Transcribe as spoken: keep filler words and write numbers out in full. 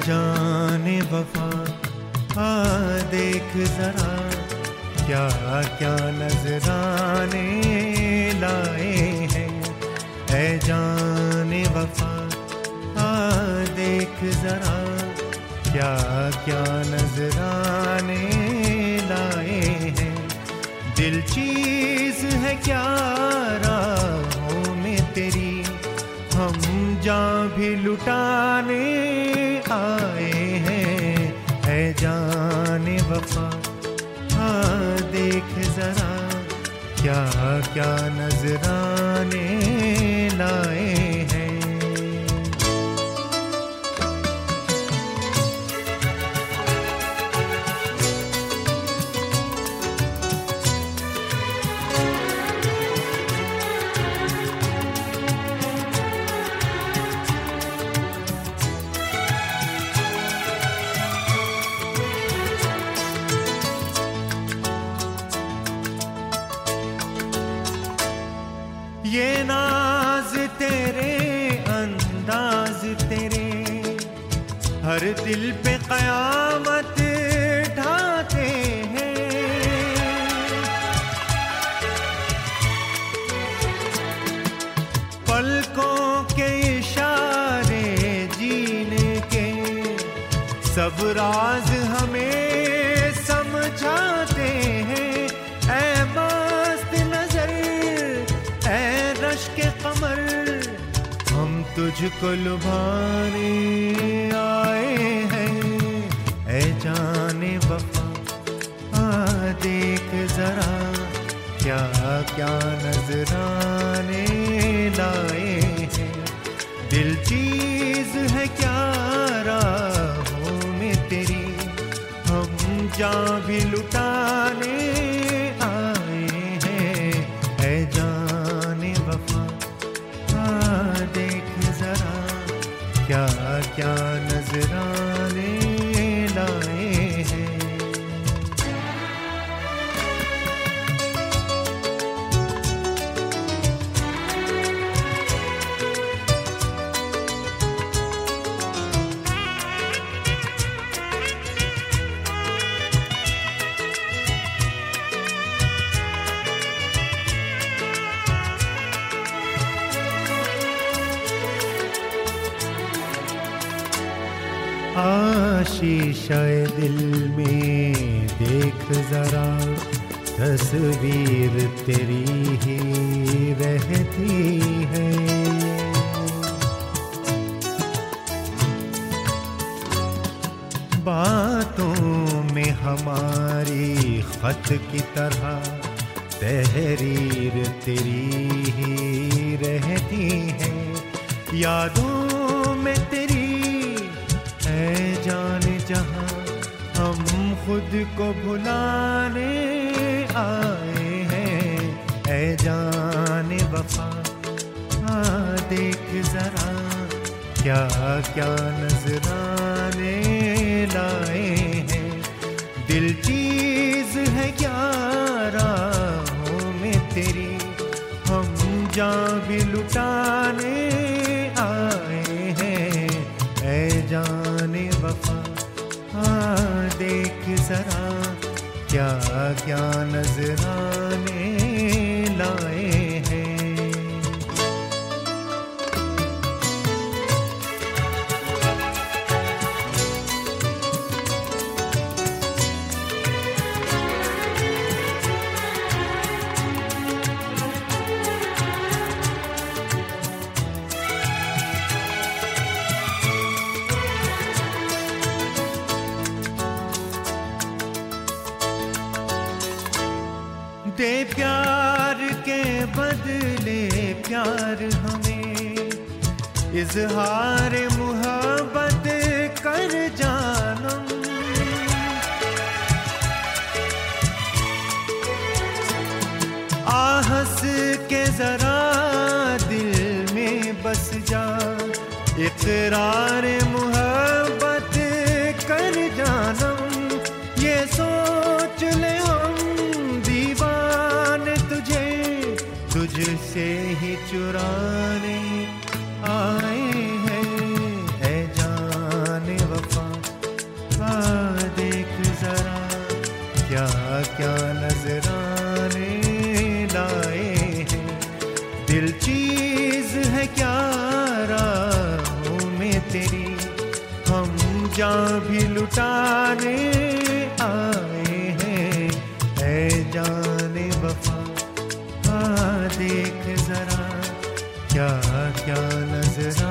जाने वफा आ देख जरा क्या क्या नजराने लाए हैं। ऐ जाने वफा आ देख जरा क्या क्या नजराने लाए हैं। दिल चीज है क्या राहों में तेरी, हम जान भी लुटाने आए हैं। ऐ जाने वफा आ देख जरा क्या क्या नजराने लाए हैं। ये नाज तेरे अंदाज तेरे हर दिल पे कयामत ढाते हैं। पलकों के इशारे जीने के सब राज हमें समझाते हैं। ऐ मस्त नजर ऐ रश्क कमर हम तुझको लुभाने आए हैं। ऐ जाने वफा आ देख जरा क्या क्या नजराने लाए हैं। दिल चीज है क्या राहों में तेरी, हम जान भी लुटाने आए हैं। ऐ जाने वफा आ देख जरा क्या क्या नजराने लाए हैं। शीशाए दिल में देख जरा तस्वीर तेरी ही रहती है। बातों में हमारी खत की तरह तहरीर तेरी ही रहती है। यादों में तेरी ऐ जाने जहां हम खुद को भुलाने आए हैं। ऐ जाने वफा आ देख जरा क्या क्या नजराने लाए हैं। दिल चीज है क्या राहों में तेरी, हम जान भी लुटाने आए हैं। ऐ जाने वफा आ देख जरा क्या क्या नजराने लाए हैं। दे प्यार के बदले प्यार हमें, इजहार मुहब्बत कर जानम। आ हंस के जरा दिल में बस जा, इकरार मुहब्बत कर जानम। ये सोच ले हम दीवाने तुझे तुझसे ही चुराने आए हैं। ऐ जाने वफा दिल चीज है क्या राहों में तेरी, हम जान भी लुटाने आए हैं। ऐ जाने वफा हाँ देख जरा क्या क्या नजरा